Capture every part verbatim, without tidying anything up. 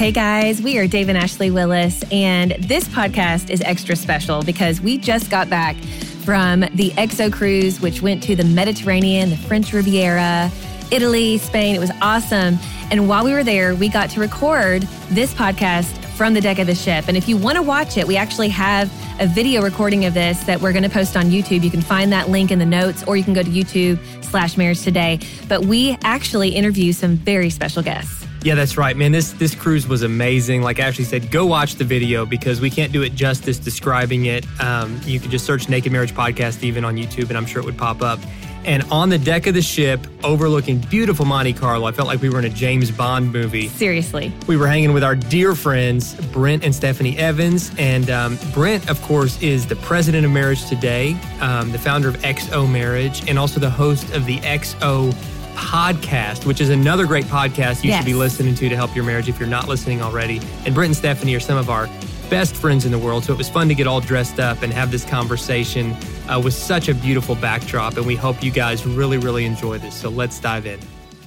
Hey guys, we are Dave and Ashley Willis, and this podcast is extra special because we just got back from the X O cruise, which went to the Mediterranean, the French Riviera, Italy, Spain. It was awesome. And while we were there, we got to record this podcast from the deck of the ship. And if you want to watch it, we actually have a video recording of this that we're going to post on YouTube. You can find that link in the notes, or you can go to YouTube slash Marriage Today. But we actually interview some very special guests. Yeah, that's right, man. This this cruise was amazing. Like Ashley said, go watch the video because we can't do it justice describing it. Um, you can just search Naked Marriage Podcast even on YouTube, and I'm sure it would pop up. And on the deck of the ship, overlooking beautiful Monte Carlo, I felt like we were in a James Bond movie. Seriously. We were hanging with our dear friends, Brent and Stephanie Evans. And um, Brent, of course, is the president of Marriage Today, um, the founder of X O Marriage, and also the host of the X O Podcast, which is another great podcast you yes. should be listening to to help your marriage if you're not listening already. And Brent and Stephanie are some of our best friends in the world, so it was fun to get all dressed up and have this conversation uh, with such a beautiful backdrop, and we hope you guys really, really enjoy this. So let's dive in.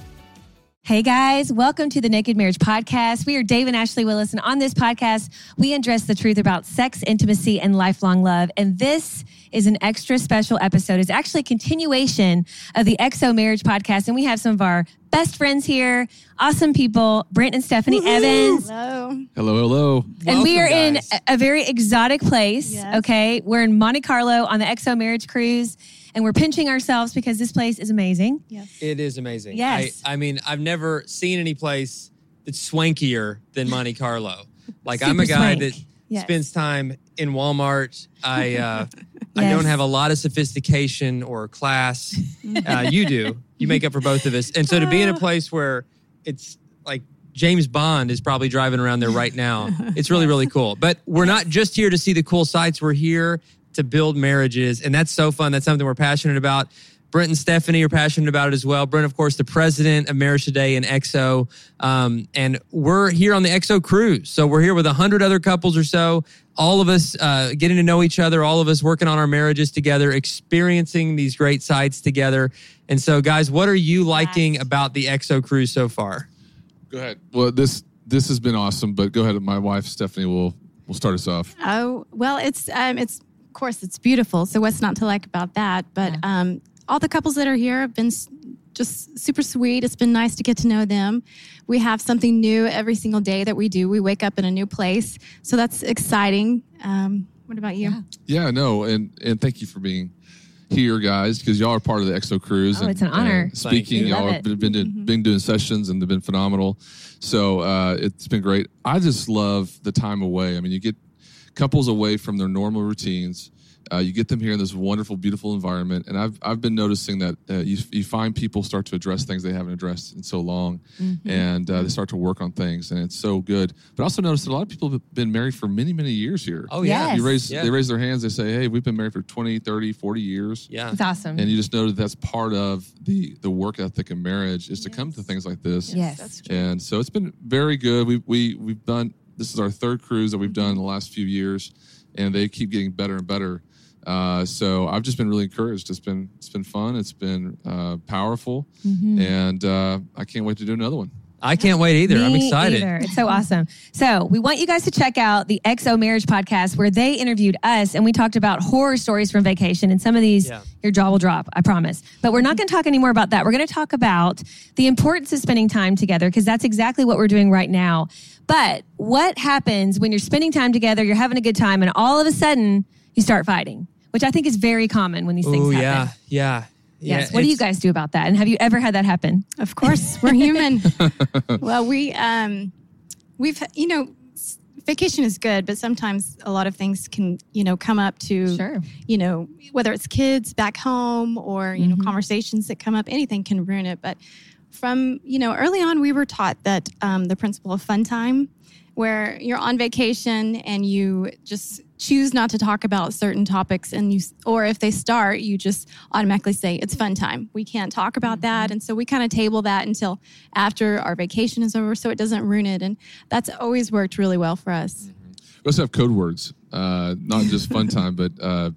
Hey guys, welcome to the Naked Marriage Podcast. We are Dave and Ashley Willis, and on this podcast, we address the truth about sex, intimacy, and lifelong love. And this is an extra special episode. It's actually a continuation of the X O Marriage Podcast, and we have some of our best friends here, awesome people, Brent and Stephanie Woo-hoo. Evans. Hello. Hello, hello. And Welcome, we are guys. in a very exotic place, Yes. okay? We're in Monte Carlo on the X O Marriage Cruise, and we're pinching ourselves because this place is amazing. Yes. It is amazing. Yes. I, I mean, I've never seen any place that's swankier than Monte Carlo. Like, I'm Super a guy swank. that Yes. spends time in Walmart. I uh, I Yes. don't have a lot of sophistication or class. Uh, you do. You make up for both of us. And so to be in a place where it's like James Bond is probably driving around there right now, it's really, really cool. But we're not just here to see the cool sights. We're here to build marriages. And that's so fun. That's something we're passionate about. Brent and Stephanie are passionate about it as well. Brent, of course, the president of Marriage Today and X O. Um, and we're here on the X O cruise. So we're here with a hundred other couples or so, all of us uh, getting to know each other, all of us working on our marriages together, experiencing these great sights together. And so, guys, what are you liking Yes. about the X O cruise so far? Go ahead. Well, this this has been awesome, but go ahead. My wife, Stephanie, will will start us off. Oh, well, it's, um, it's, of course, it's beautiful. So what's not to like about that? But Yeah. um, all the couples that are here have been s- just super sweet. It's been nice to get to know them. We have something new every single day that we do. We wake up in a new place. So that's exciting. Um, what about you? Yeah. Yeah, no, and and thank you for being here, guys, because y'all are part of the X O cruise. Oh, and, it's an honor. and speaking, We love y'all it. have been been, do- Mhm. been doing sessions and they've been phenomenal. So uh, it's been great. I just love the time away. I mean, you get couples away from their normal routines. Uh, you get them here in this wonderful, beautiful environment, and I've I've been noticing that uh, you you find people start to address things they haven't addressed in so long, Mm-hmm. and uh, they start to work on things, and it's so good. But I also noticed that a lot of people have been married for many, many years here. Oh, yeah. Yes. You raise Yeah. they raise their hands. They say, "Hey, we've been married for twenty, thirty, forty years." Yeah. It's awesome. And you just know that that's part of the the work ethic of marriage is to come to things like this. Yes. That's true. And so it's been very good. We we we've done this is our third cruise that we've done in the last few years, and they keep getting better and better. Uh, so I've just been really encouraged. It's been it's been fun. It's been uh, powerful, Mhm. and uh, I can't wait to do another one. I can't wait either. I'm Me excited. either. It's so awesome. So we want you guys to check out the X O Marriage Podcast where they interviewed us and we talked about horror stories from vacation. And some of these, Yeah. your jaw will drop, I promise. But we're not going to talk anymore about that. We're going to talk about the importance of spending time together because that's exactly what we're doing right now. But what happens when you're spending time together, you're having a good time, and all of a sudden you start fighting, which I think is very common when these things Oh, happen. yeah. Yeah. Yes. Yeah, What do you it's- guys do about that? And have you ever had that happen? Of course, we're human. Well, we um, we've you know, s- vacation is good, but sometimes a lot of things can you know come up to Sure. you know whether it's kids back home or you Mhm. know conversations that come up, anything can ruin it. But from you know early on, we were taught that um, the principle of fun time, where you're on vacation and you just choose not to talk about certain topics, and you, or if they start, you just automatically say it's fun time. We can't talk about that, and so we kind of table that until after our vacation is over, so it doesn't ruin it. And that's always worked really well for us. We also have code words, uh, not just fun time, but uh,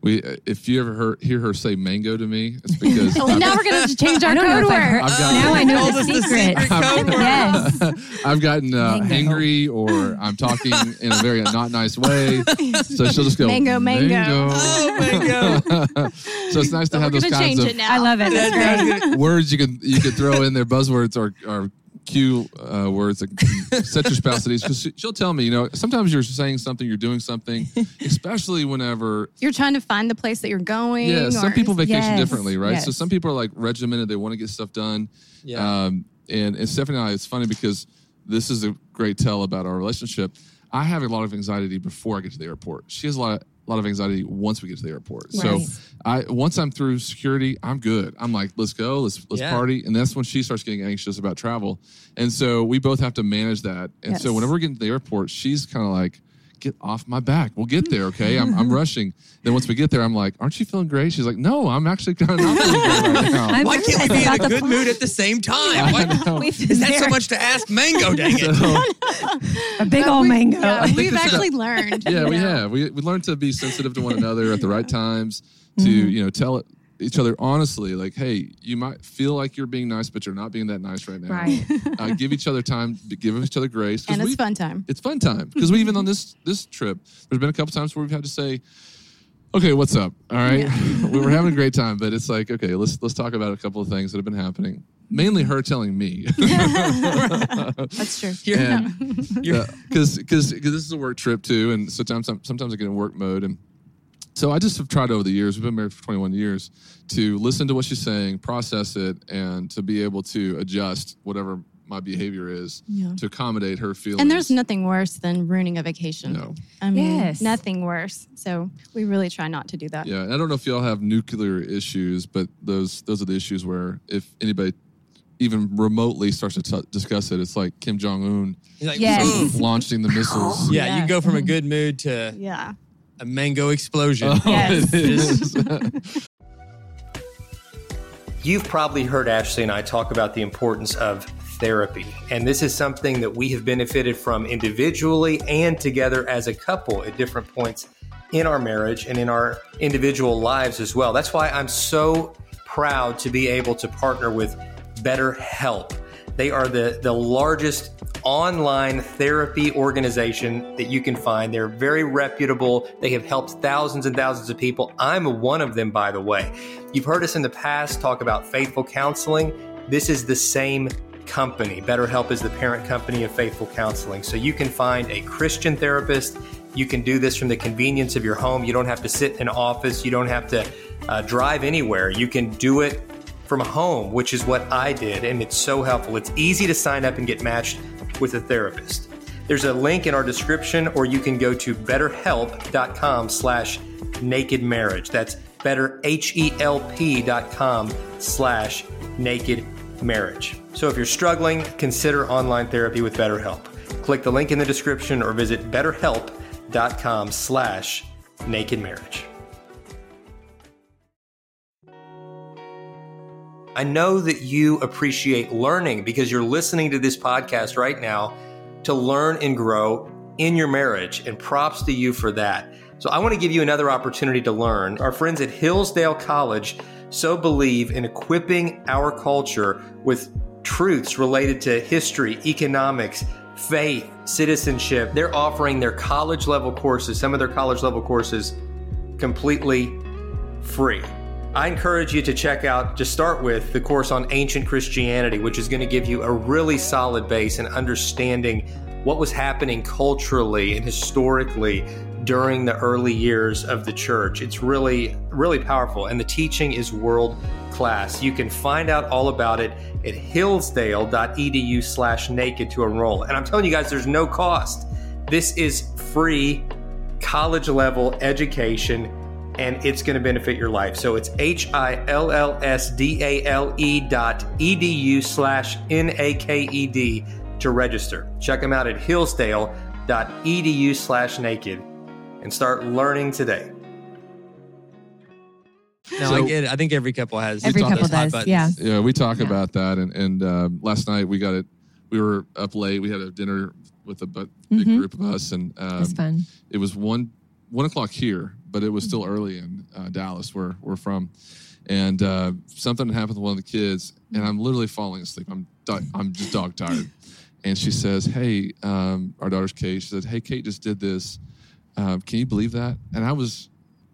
We, if you ever heard, hear her say mango to me, it's because Well, now we're going to change our I don't know code if I've word. heard. I've got- Now I know Told the us the secret. secret code word. Yes. I've gotten uh, Mango. angry or I'm talking in a very not nice way. So she'll just go, Mango, mango. Oh, mango. So it's nice to But have we're those going to kinds change of it now. I love it. That's That's great. words you can you can throw in there, buzzwords or, or cue uh, words that can set your spouse at ease. Because she'll tell me, you know, sometimes you're saying something, you're doing something, especially whenever You're trying to find the place that you're going. Yeah, some or- people vacation Yes, differently, right? So yes. some people are like regimented; they want to get stuff done. Yeah. Um, and, and Stephanie and I, it's funny because this is a great tell about our relationship. I have a lot of anxiety before I get to the airport. She has a lot of, a lot of anxiety once we get to the airport. Right. So I once I'm through security, I'm good. I'm like, let's go, let's let's Yeah. party, and that's when she starts getting anxious about travel. And so we both have to manage that. And so Yes. whenever we're getting to the airport, she's kind of like, get off my back. We'll get there, okay? I'm, I'm rushing. Then once we get there, I'm like, aren't you feeling great? She's like, no, I'm actually kind of not feeling great right now. I'm Why can't we nervous be in about a the good flight. mood at the same time? I Why, know. We've is that so there. much to ask? Mango, dang it. So, A big But old we- mango. Yeah, think we've this is a- actually learned. yeah, you we know. have. We we learned to be sensitive to one another at the right times. To Mm-hmm. you know, tell it, each other honestly, like, hey, you might feel like you're being nice, but you're not being that nice right now. Right. Uh, give each other time. Give each other grace. 'Cause And it's we- fun time. It's fun time because we even on this this trip, there's been a couple times where we've had to say, "Okay, what's up? All right, we were having a great time, but it's like, okay, let's let's talk about a couple of things that have been happening. Mainly her telling me, That's true. You're- you're- because because this is a work trip too, and sometimes sometimes I get in work mode, and so I just have tried over the years. We've been married for twenty-one years to listen to what she's saying, process it, and to be able to adjust whatever my behavior is Yeah. to accommodate her feelings. And there's nothing worse than ruining a vacation. No. I mean, Yes. nothing worse. So we really try not to do that. Yeah, and I don't know if y'all have nuclear issues, but those those are the issues where if anybody even remotely starts to t- discuss it, it's like Kim Jong Un He's like, Yes. boom. launching the missiles. Yeah, you Yeah. go from a good mood to Yeah. a mango explosion. Oh, Yes. it is. You've probably heard Ashley and I talk about the importance of therapy. And this is something that we have benefited from individually and together as a couple at different points in our marriage and in our individual lives as well. That's why I'm so proud to be able to partner with BetterHelp. They are the, the largest online therapy organization that you can find. They're very reputable. They have helped thousands and thousands of people. I'm one of them, by the way. You've heard us in the past talk about Faithful Counseling. This is the same company. BetterHelp is the parent company of Faithful Counseling. So you can find a Christian therapist. You can do this from the convenience of your home. You don't have to sit in an office. You don't have to uh, drive anywhere. You can do it from home, which is what I did, and it's so helpful. It's easy to sign up and get matched with a therapist. There's a link in our description, or you can go to betterhelp.com slash naked marriage. That's better, H-E-L-P dot com slash naked marriage. So if you're struggling, consider online therapy with BetterHelp. Click the link in the description or visit betterhelp.com slash naked marriage. I know that you appreciate learning because you're listening to this podcast right now to learn and grow in your marriage, and props to you for that. So I want to give you another opportunity to learn. Our friends at Hillsdale College so believe in equipping our culture with truths related to history, economics, faith, citizenship. They're offering their college level courses, some of their college level courses, completely free. I encourage you to check out, just start with the course on ancient Christianity, which is going to give you a really solid base in understanding what was happening culturally and historically during the early years of the church. It's really, really powerful, and the teaching is world class. You can find out all about it at hillsdale.edu slash naked to enroll. And I'm telling you guys, there's no cost. This is free college level education, and it's going to benefit your life. So it's H-I-L-L-S-D-A-L-E dot E-D-U slash N-A-K-E-D to register. Check them out at hillsdale.edu slash naked and start learning today. No, So- I get it. I think every couple has Every those couple hot does, buttons. yeah. Yeah, we talk Yeah. about that, and and um, last night we got it. We were up late. We had a dinner with a bu- big Mhm. group of us, and um, It's fun. it was one one o'clock here, but it was still early in uh, Dallas, where we're from. And uh, something happened to one of the kids, and I'm literally falling asleep. I'm do- I'm just dog tired. And she says, hey, um, our daughter's Kate. She said, hey, Kate just did this. Um, can you believe that? And I was,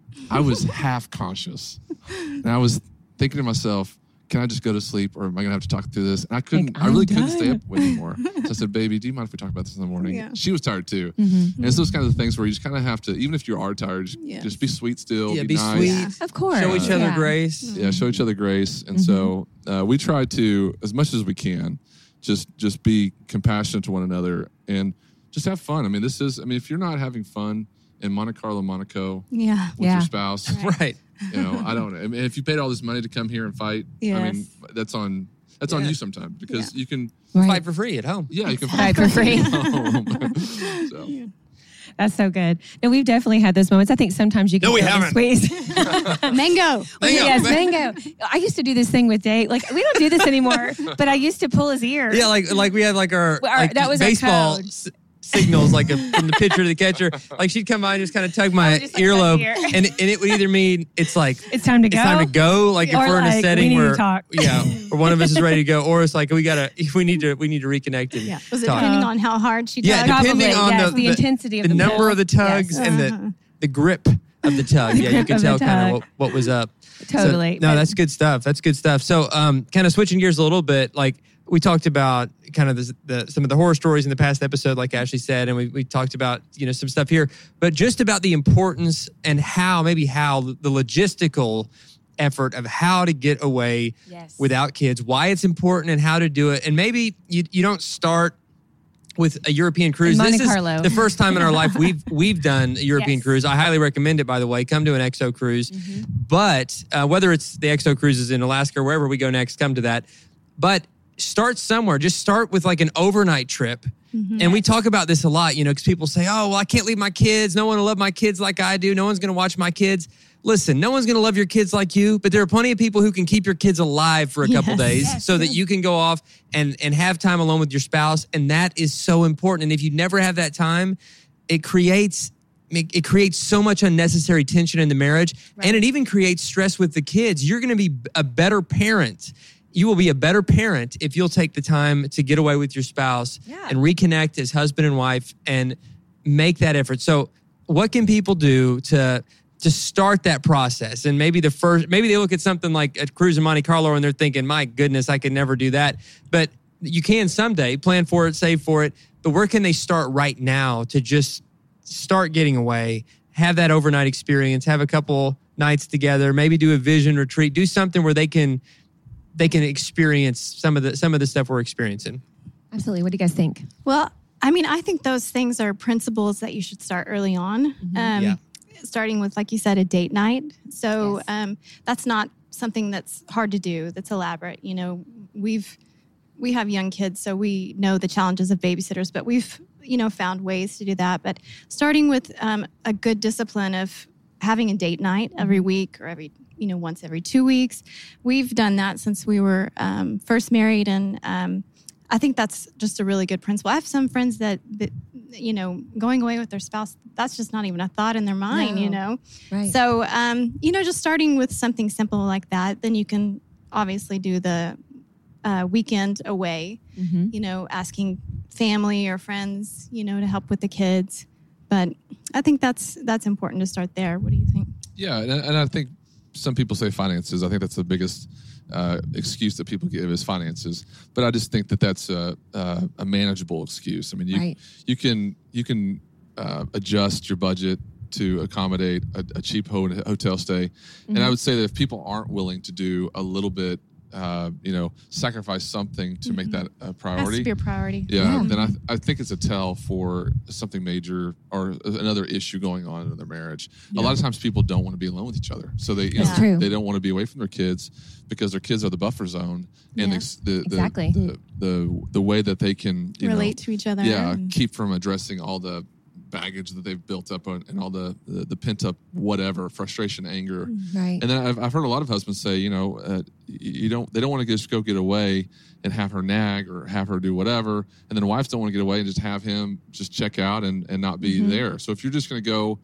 I was half conscious, and I was thinking to myself, can I just go to sleep, or am I gonna have to talk through this? And I couldn't. Like, I really I'm couldn't stay done. up anymore. So I said, baby, do you mind if we talk about this in the morning? Yeah. She was tired too. Mm-hmm. And it's those kinds of things where you just kind of have to, even if you are tired, just, Yes. just be sweet still. Yeah, be, be nice. sweet. Yeah. Of course. Show each other Yeah. grace. Yeah, show each other grace. And so uh, we try to, as much as we can, just just be compassionate to one another and just have fun. I mean, this is, I mean, if you're not having fun in Monte Carlo, Monaco Yeah. with Yeah. your spouse, Right. you know, I don't know. I mean, if you paid all this money to come here and fight, I Yes. mean, that's on that's on Yeah. you sometimes because you can, Right. Fight for free at home. yeah, you can Fight for free. at home. So. That's so good. No, we've definitely had those moments. I think sometimes you can No, we feel the haven't. squeeze. Mango. Mango. Yes, mango. I used to do this thing with Dave. Like, we don't do this anymore, but I used to pull his ear. Yeah, like like we had like our, Our- like that was our baseball code. s- signals, like a, from the pitcher to the catcher. Like she'd come by and just kind of tug my just like earlobe, my ear. and and it would either mean it's like It's time to it's go. time to go, like Or if we're in a like, we setting need to where talk. yeah, or one of us is ready to go, or it's like we gotta we need to we need to reconnect and Yeah. Was it talk. depending on how hard she Yeah, tugged? depending Probably, on yes, the, the intensity of the the number pull. of the tugs Yes. and Uh-huh. the the grip of the tug. Yeah, you grip can of the tell kind tug. of what, what was up. So, Totally. no, But- that's good stuff. That's good stuff. So, um, kind of switching gears a little bit, like we talked about kind of the, the some of the horror stories in the past episode, like Ashley said, and we, we talked about, you know, some stuff here, but just about the importance and how, maybe how the logistical effort of how to get away Yes. without kids, why it's important and how to do it. And maybe you, you don't start with a European cruise. In Monte This is Carlo. the first time in our life we've we've done a European Yes. cruise. I highly recommend it, by the way. Come to an X O cruise. Mm-hmm. But uh, whether it's the X O cruises in Alaska or wherever we go next, come to that. But start somewhere. Just start with like an overnight trip. And we talk about this a lot, you know, because people say, oh, well, I can't leave my kids. No one will love my kids like I do. No one's going to watch my kids. Listen, no one's going to love your kids like you, but there are plenty of people who can keep your kids alive for a couple Yes. days Yes. so that you can go off and, and have time alone with your spouse. And that is so important. And if you never have that time, it creates it it creates so much unnecessary tension in the marriage. And it even creates stress with the kids. You're going to be a better parent. You will be a better parent if you'll take the time to get away with your spouse Yeah. and reconnect as husband and wife and make that effort. So what can people do to to start that process? And maybe the first, maybe they look at something like a cruise in Monte Carlo and they're thinking, my goodness, I could never do that. But you can someday. Plan for it, save for it. But where can they start right now to just start getting away, have that overnight experience, have a couple nights together, maybe do a vision retreat, do something where they can they can experience some of the some of the stuff we're experiencing. Absolutely. What do you guys think? Well, I mean, I think those things are principles that you should start early on. Um, Yeah. Starting with, like you said, a date night. So Yes. um, that's not something that's hard to do, that's elaborate. You know, we've we have young kids, so we know the challenges of babysitters, but we've, you know, found ways to do that. But starting with um, a good discipline of having a date night every week or every, you know, once every two weeks. We've done that since we were um, first married, and um, I think that's just a really good principle. I have some friends that, that, you know, going away with their spouse, that's just not even a thought in their mind, No. you know? Right. So, um, you know, just starting with something simple like that, then you can obviously do the uh, weekend away, Mm-hmm. you know, asking family or friends, you know, to help with the kids. But I think that's that's important to start there. What do you think? Yeah, and, and I think some people say finances. I think that's the biggest uh, excuse that people give is finances. But I just think that that's a, a, a manageable excuse. I mean, you Right. you can you can uh, adjust your budget to accommodate a, a cheap ho- hotel stay. And I would say that if people aren't willing to do a little bit, uh, you know, sacrifice something to make that a Has priority. to be a priority. Yeah, Yeah. then I, th- I think it's a tell for something major or another issue going on in their marriage. A lot of times people don't want to be alone with each other. So they you That's know, true. they don't want to be away from their kids because their kids are the buffer zone and Yeah. the, the, the, Exactly. the, the, the way that they can you Relate know, to each other. yeah, and- keep from addressing all the baggage that they've built up on, and all the, the, the pent up whatever, frustration, anger. Right. And then I've, I've heard a lot of husbands say, you know, uh, you don't, they don't want to just go get away and have her nag or have her do whatever. And then wives don't want to get away and just have him just check out and, and not be Mm-hmm. there. So if you're just going to go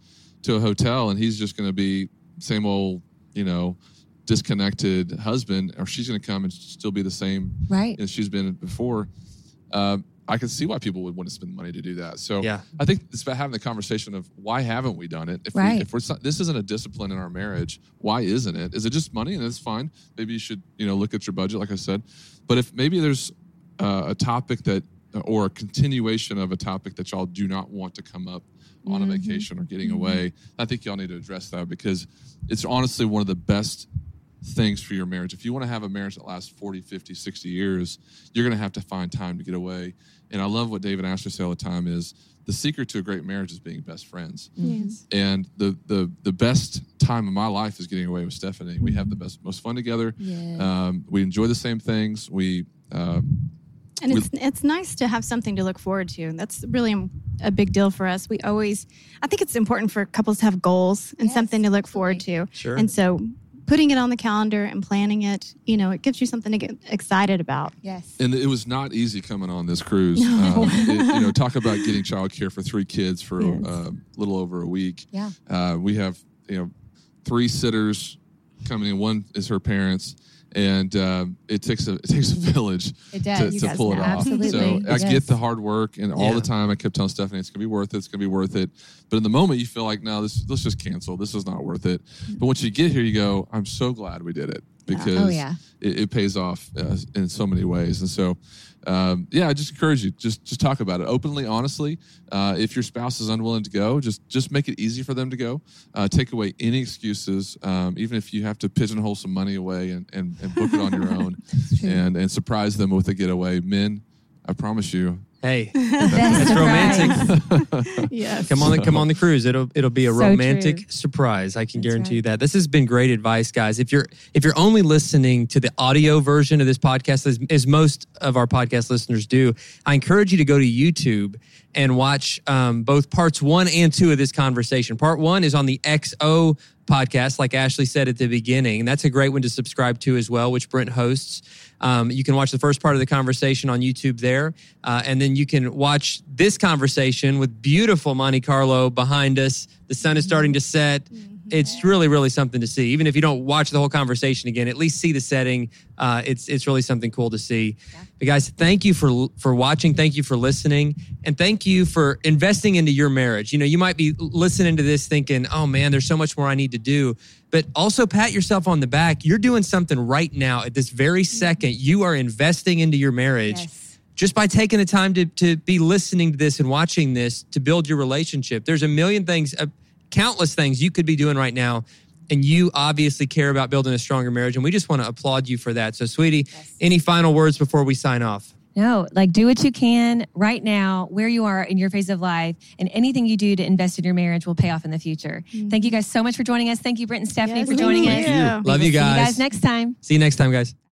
to a hotel and he's just going to be same old, you know, disconnected husband, or she's going to come and still be the same Right. as she's been before. Um, I can see why people would want to spend money to do that. So Yeah. I think it's about having the conversation of why haven't we done it? If, Right. we, if we're this isn't a discipline in our marriage, why isn't it? Is it just money? And it's fine. Maybe you should, you know, look at your budget, like I said. But if maybe there's uh, a topic that, or a continuation of a topic that y'all do not want to come up on Mm-hmm. a vacation or getting away, I think y'all need to address that, because it's honestly one of the best things for your marriage. If you want to have a marriage that lasts forty, fifty, sixty years, you're going to have to find time to get away. And I love what David and Ashley say all the time is the secret to a great marriage is being best friends. Yes. And the the the best time of my life is getting away with Stephanie. We have the best, most fun together. Yeah. Um, we enjoy the same things. We um, And it's it's nice to have something to look forward to. That's really a big deal for us. We always, I think it's important for couples to have goals and Yes, something to look forward to. Sure. And so putting it on the calendar and planning it, you know, it gives you something to get excited about. Yes. and it was not easy coming on this cruise. No. Um, it- you know, talk about getting childcare for three kids for Yes. uh, a little over a week. Yeah. Uh, we have, you know, three sitters coming in. One is her parents. And um, it takes a it takes a village It does. to, You to guys pull it know. off. Absolutely. So It I does. get the hard work, and all Yeah. the time I kept telling Stephanie it's gonna be worth it. It's gonna be worth it. But in the moment, you feel like, no, this let's just cancel. This is not worth it. But once you get here, you go, I'm so glad we did it, because Oh, yeah. it, it pays off uh, in so many ways. And so, um, yeah, I just encourage you, just just talk about it openly, honestly. Uh, if your spouse is unwilling to go, just just make it easy for them to go. Uh, take away any excuses, um, even if you have to pigeonhole some money away and, and, and book it on your own, and and surprise them with a getaway. Men, I promise you, Hey, Best that's romantic. surprise. Yes. Come on, the, come on the cruise. It'll it'll be a So romantic true. surprise. I can That's guarantee right. you that. This has been great advice, guys. If you're if you're only listening to the audio version of this podcast, as, as most of our podcast listeners do, I encourage you to go to YouTube and watch um, both parts one and two of this conversation. Part one is on the X O podcast, like Ashley said at the beginning. And that's a great one to subscribe to as well, which Brent hosts. Um, you can watch the first part of the conversation on YouTube there. Uh, and then you can watch this conversation with beautiful Monte Carlo behind us. The sun is starting to set. It's really, really something to see. Even if you don't watch the whole conversation again, at least see the setting. Uh, it's it's really something cool to see. But guys, thank you for for watching. Thank you for listening. And thank you for investing into your marriage. You know, you might be listening to this thinking, oh man, there's so much more I need to do. But also pat yourself on the back. You're doing something right now at this very second. You are investing into your marriage. Yes. Just by taking the time to, to be listening to this and watching this to build your relationship. There's a million things, uh, countless things you could be doing right now. And you obviously care about building a stronger marriage. And we just want to applaud you for that. So, sweetie, Yes. any final words before we sign off? No, like do what you can right now, where you are in your phase of life, and anything you do to invest in your marriage will pay off in the future. Thank you guys so much for joining us. Thank you, Brent and Stephanie, Yes, for joining thank us. you. Love We will you See you guys. guys next time. See you next time, guys.